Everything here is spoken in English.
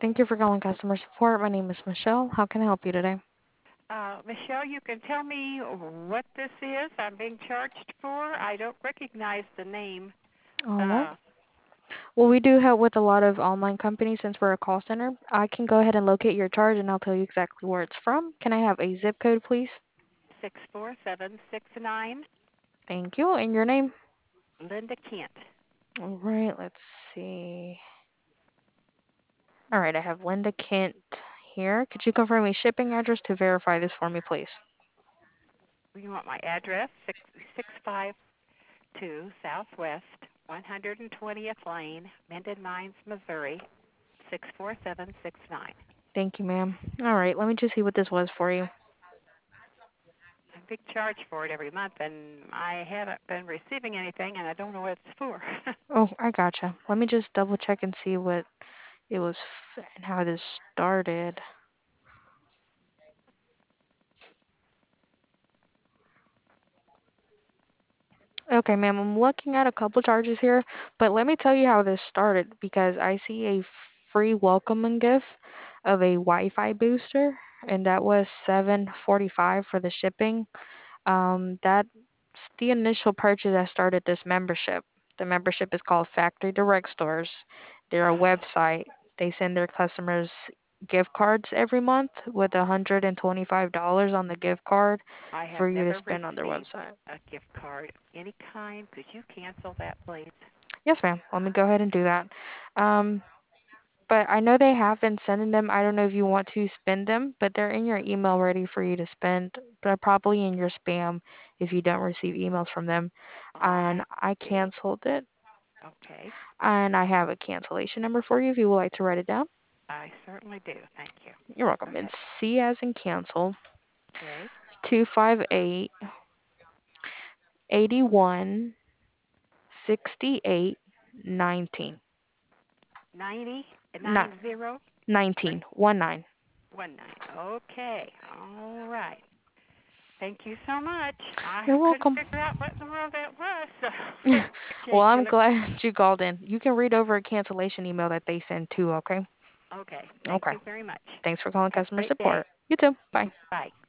Thank you for calling customer support. My name is Michelle. How can I help you today? Michelle, you can tell me what this is I'm being charged for? I don't recognize the name. All right. Uh, Well, we do help with a lot of online companies since we're a call center. I can go ahead and locate your charge and I'll tell you exactly where it's from. Can I have a zip code, please? 64769, Thank you. And your name? Linda Kent. All right. Let's see. All right. I have Linda Kent here. Could you confirm a shipping address to verify this for me, please? You want my address? 652 Southwest 120th Lane, Mendon Mines, Missouri, 64769. Thank you, ma'am. All right. Let me just see what this was for you. I'm being charged for it every month, and I haven't been receiving anything, and I don't know what it's for. Oh, I gotcha. Let me just double check and see what it was and how this started. Okay, ma'am, I'm looking at a couple charges here, but let me tell you how this started because I see a free welcoming gift of a Wi-Fi booster, and that was 745 for the shipping. That's the initial purchase that started this membership. The membership is called Factory Direct Stores. They're a website. They send their customers gift cards every month with $125 on the gift card I have for you to never spend on their received website. a gift card of any kind. Could you cancel that, please? Yes, ma'am. Let me go ahead and do that. Um, but I know they have been sending them. I don't know if you want to spend them, but they're in your email ready for you to spend. They're probably in your spam if you don't receive emails from them. And I I see. canceled it. Okay. And I have a cancellation number for you if you would like to write it down. I certainly do. Thank you. You're Go welcome. ahead. It's C as in cancel, Okay. 258 81 68 19. 90 Not 90 or 19. 1 9. 19. Okay. All right. Thank you so much. I You're couldn't welcome. figure out what in the world that was, so Well, appreciate you. I'm glad you called in. You can read over a cancellation email that they send too, okay? Okay. Thank Okay. you very much. Thanks for calling Have a customer great day. support. You too. Bye. Bye.